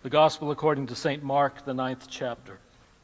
The Gospel according to St. Mark, the 9th chapter.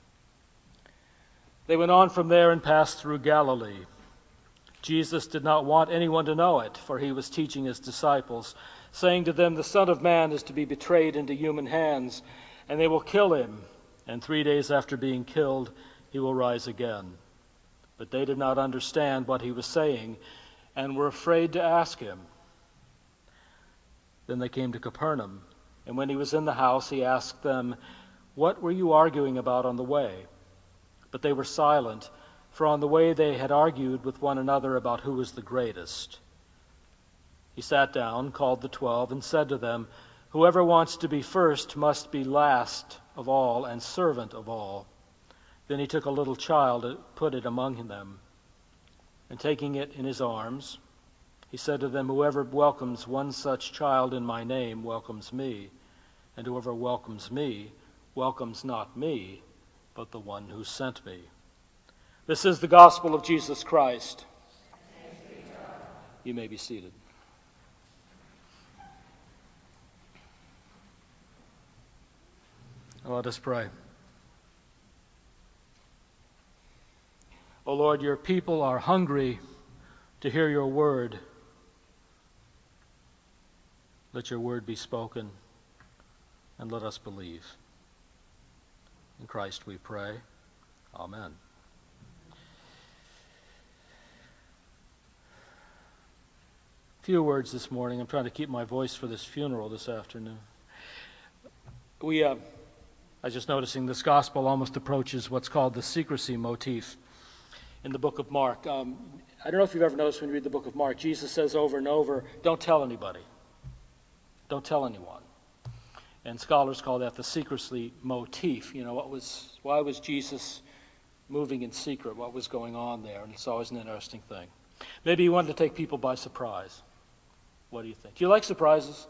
They went on from there and passed through Galilee. Jesus did not want anyone to know it, for he was teaching his disciples, saying to them, "The Son of Man is to be betrayed into human hands, and they will kill him, and 3 days after being killed, he will rise again." But they did not understand what he was saying, and were afraid to ask him. Then they came to Capernaum. And when he was in the house, he asked them, "What were you arguing about on the way?" But they were silent, for on the way they had argued with one another about who was the greatest. He sat down, called the 12, and said to them, "Whoever wants to be first must be last of all and servant of all." Then he took a little child and put it among them. And taking it in his arms, he said to them, "Whoever welcomes one such child in my name welcomes me. And whoever welcomes me welcomes not me, but the one who sent me." This is the gospel of Jesus Christ. You may be seated. Let us pray. O Lord, your people are hungry to hear your word. Let your word be spoken, and let us believe. In Christ we pray. Amen. Few words this morning. I'm trying to keep my voice for this funeral this afternoon. I was just noticing this gospel almost approaches what's called the secrecy motif in the book of Mark. I don't know if you've ever noticed when you read the book of Mark, Jesus says over and over, "Don't tell anybody. Don't tell anyone." And scholars call that the secrecy motif. Why was Jesus moving in secret? What was going on there? And it's always an interesting thing. Maybe he wanted to take people by surprise. What do you think? Do you like surprises?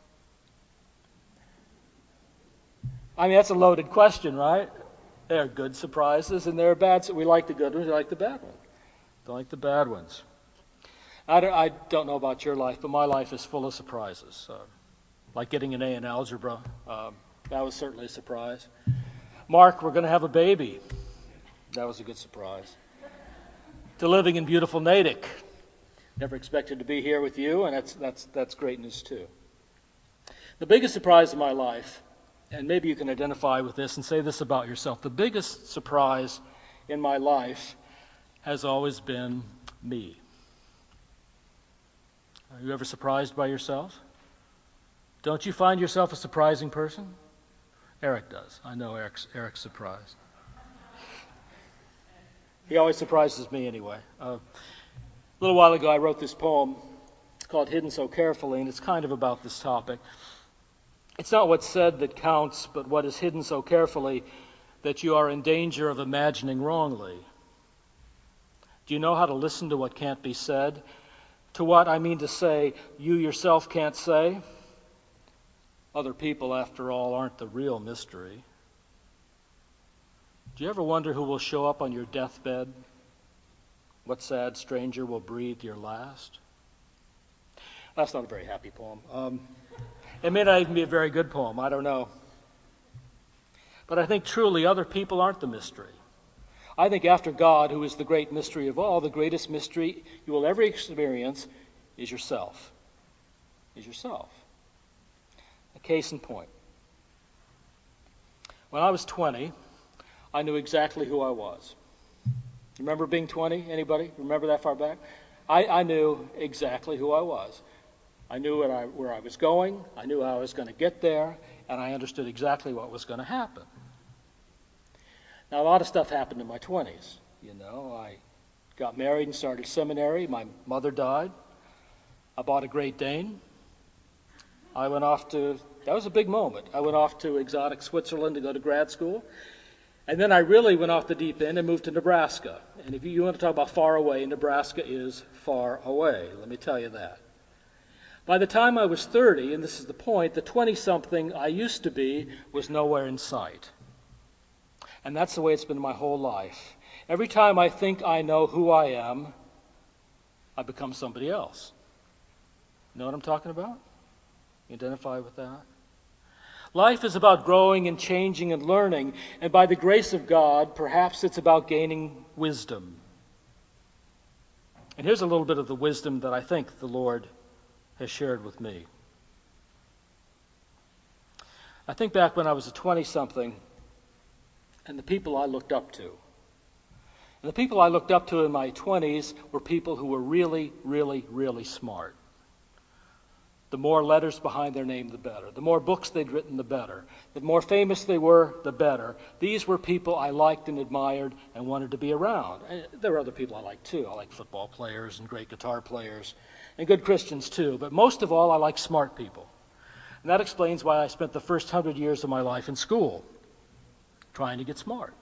I mean, that's a loaded question, right? There are good surprises and there are bad. We like the good ones, we like the bad ones. Don't like the bad ones. I don't know about your life, but my life is full of surprises. Like getting an A in algebra. That was certainly a surprise. Mark, we're going to have a baby. That was a good surprise. To living in beautiful Natick. Never expected to be here with you, and that's great news too. The biggest surprise of my life, and maybe you can identify with this and say this about yourself, the biggest surprise in my life has always been me. Are you ever surprised by yourself? Don't you find yourself a surprising person? Eric does. I know Eric's surprised. He always surprises me anyway. A little while ago I wrote this poem called Hidden So Carefully, and it's kind of about this topic. It's not what's said that counts, but what is hidden so carefully that you are in danger of imagining wrongly. Do you know how to listen to what can't be said? To what, I mean to say, you yourself can't say? Other people, after all, aren't the real mystery. Do you ever wonder who will show up on your deathbed? What sad stranger will breathe your last? That's not a very happy poem. It may not even be a very good poem. I don't know. But I think truly other people aren't the mystery. I think after God, who is the great mystery of all, the greatest mystery you will ever experience is yourself. Is yourself. A case in point. When I was 20, I knew exactly who I was. Remember being 20? Anybody remember that far back? I knew exactly who I was. I knew where I was going. I knew how I was going to get there, and I understood exactly what was going to happen. Now, a lot of stuff happened in my 20s. I got married and started seminary. My mother died. I bought a Great Dane. That was a big moment. I went off to exotic Switzerland to go to grad school. And then I really went off the deep end and moved to Nebraska. And if you want to talk about far away, Nebraska is far away. Let me tell you that. By the time I was 30, and this is the point, the 20-something I used to be was nowhere in sight. And that's the way it's been my whole life. Every time I think I know who I am, I become somebody else. You know what I'm talking about? You identify with that? Life is about growing and changing and learning, and by the grace of God, perhaps it's about gaining wisdom. And here's a little bit of the wisdom that I think the Lord has shared with me. I think back when I was a 20-something, and the people I looked up to. And the people I looked up to in my 20s were people who were really, really, really smart. The more letters behind their name, the better. The more books they'd written, the better. The more famous they were, the better. These were people I liked and admired and wanted to be around. And there were other people I liked too. I like football players and great guitar players and good Christians too. But most of all, I like smart people. And that explains why I spent the first 100 years of my life in school trying to get smart.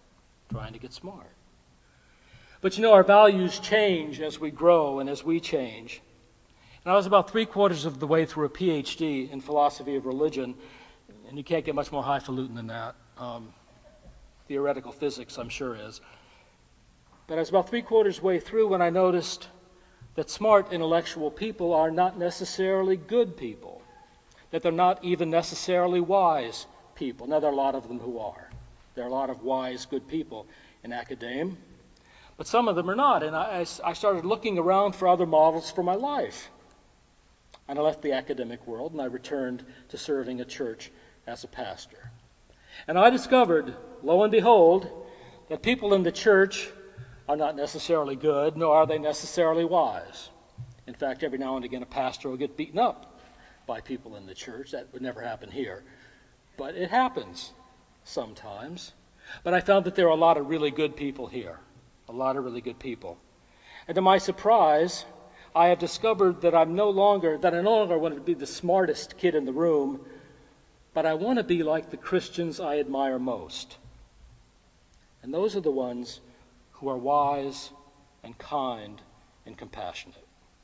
But our values change as we grow and as we change. And I was about 3/4 of the way through a PhD in philosophy of religion, and you can't get much more highfalutin than that. Theoretical physics, I'm sure, is. But I was about 3/4 way through when I noticed that smart, intellectual people are not necessarily good people, that they're not even necessarily wise people. Now, there are a lot of them who are. There are a lot of wise, good people in academia, but some of them are not. And I started looking around for other models for my life. And I left the academic world, and I returned to serving a church as a pastor. And I discovered, lo and behold, that people in the church are not necessarily good, nor are they necessarily wise. In fact, every now and again, a pastor will get beaten up by people in the church. That would never happen here. But it happens sometimes. But I found that there are a lot of really good people here. A lot of really good people. And to my surprise, I have discovered that I no longer want to be the smartest kid in the room, but I want to be like the Christians I admire most. And those are the ones who are wise and kind and compassionate.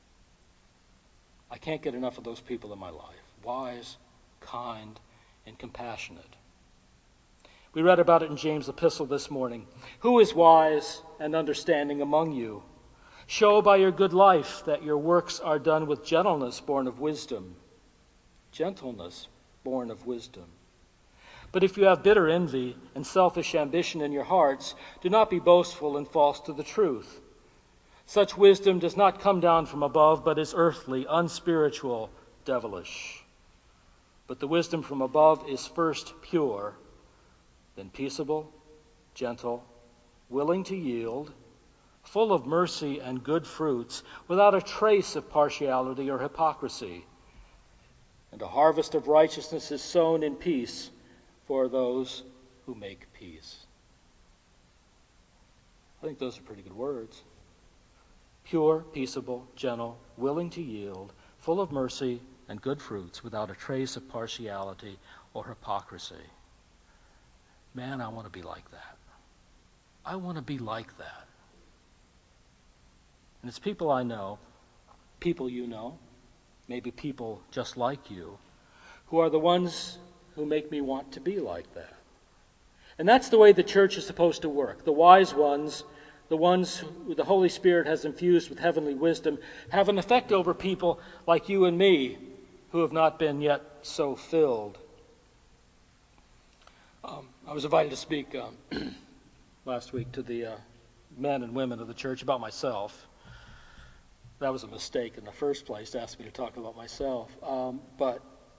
I can't get enough of those people in my life. Wise, kind, and compassionate. We read about it in James' epistle this morning. Who is wise and understanding among you? Show by your good life that your works are done with gentleness born of wisdom. Gentleness born of wisdom. But if you have bitter envy and selfish ambition in your hearts, do not be boastful and false to the truth. Such wisdom does not come down from above, but is earthly, unspiritual, devilish. But the wisdom from above is first pure, then peaceable, gentle, willing to yield, full of mercy and good fruits, without a trace of partiality or hypocrisy. And a harvest of righteousness is sown in peace for those who make peace. I think those are pretty good words. Pure, peaceable, gentle, willing to yield, full of mercy and good fruits, without a trace of partiality or hypocrisy. Man, I want to be like that. I want to be like that. And it's people I know, people you know, maybe people just like you, who are the ones who make me want to be like that. And that's the way the church is supposed to work. The wise ones, the ones who the Holy Spirit has infused with heavenly wisdom, have an effect over people like you and me who have not been yet so filled. I was invited to speak last week to the men and women of the church about myself. That was a mistake in the first place to ask me to talk about myself. But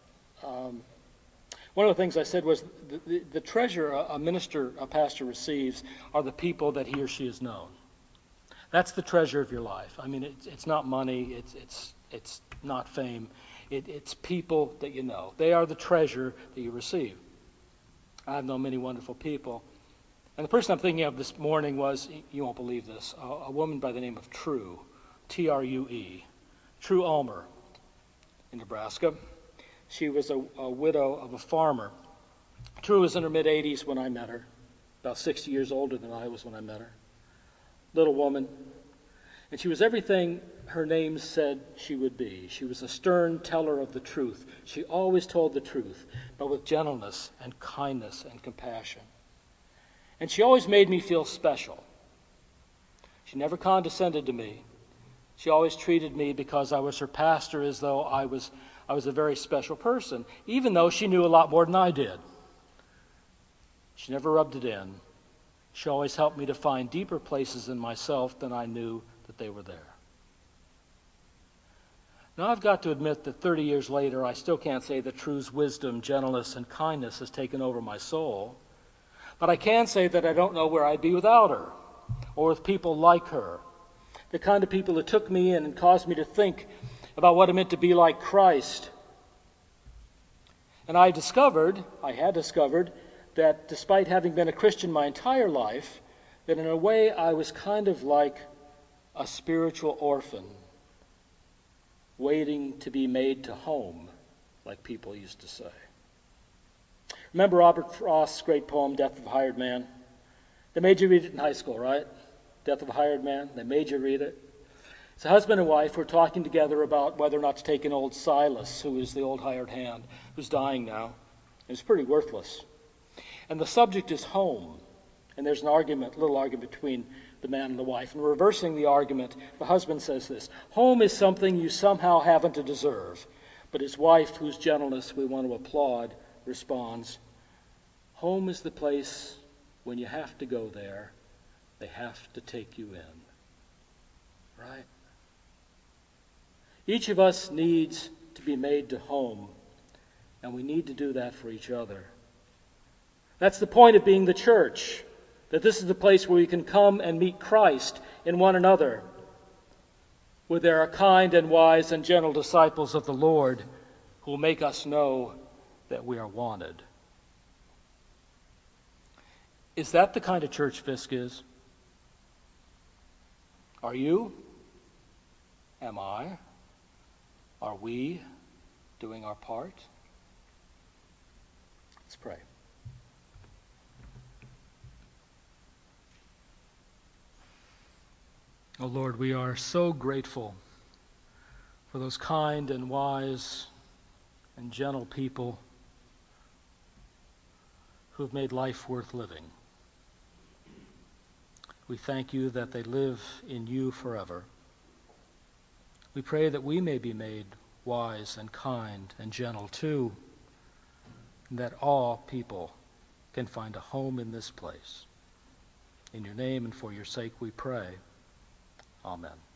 one of the things I said was the treasure a pastor receives are the people that he or she has known. That's the treasure of your life. I mean, it's not money. It's not fame. It's people that you know. They are the treasure that you receive. I've known many wonderful people. And the person I'm thinking of this morning was, you won't believe this, a woman by the name of True, True, True Ulmer in Nebraska. She was a widow of a farmer. True was in her mid-80s when I met her, about 60 years older than I was when I met her. Little woman. And she was everything her name said she would be. She was a stern teller of the truth. She always told the truth, but with gentleness and kindness and compassion. And she always made me feel special. She never condescended to me. She always treated me, because I was her pastor, as though I was I was a very special person, even though she knew a lot more than I did. She never rubbed it in. She always helped me to find deeper places in myself than I knew that they were there. Now, I've got to admit that 30 years later, I still can't say that True's wisdom, gentleness, and kindness has taken over my soul. But I can say that I don't know where I'd be without her, or with people like her. The kind of people that took me in and caused me to think about what it meant to be like Christ. And I had discovered, that despite having been a Christian my entire life, that in a way I was kind of like a spiritual orphan, waiting to be made to home, like people used to say. Remember Robert Frost's great poem, Death of a Hired Man? They made you read it in high school, right? Death of a Hired Man. They made you read it. It's a husband and wife who are talking together about whether or not to take in old Silas, who is the old hired hand, who's dying now. It's pretty worthless. And the subject is home. And there's an argument, a little argument between the man and the wife. And reversing the argument, the husband says this: home is something you somehow haven't to deserve. But his wife, whose gentleness we want to applaud, responds, home is the place when you have to go there, they have to take you in. Right? Each of us needs to be made to home, and we need to do that for each other. That's the point of being the church, that this is the place where we can come and meet Christ in one another, where there are kind and wise and gentle disciples of the Lord who will make us know that we are wanted. Is that the kind of church Fisk is? Are you? Am I? Are we doing our part? Let's pray. Oh Lord, we are so grateful for those kind and wise and gentle people who have made life worth living. We thank you that they live in you forever. We pray that we may be made wise and kind and gentle too, and that all people can find a home in this place. In your name and for your sake we pray. Amen.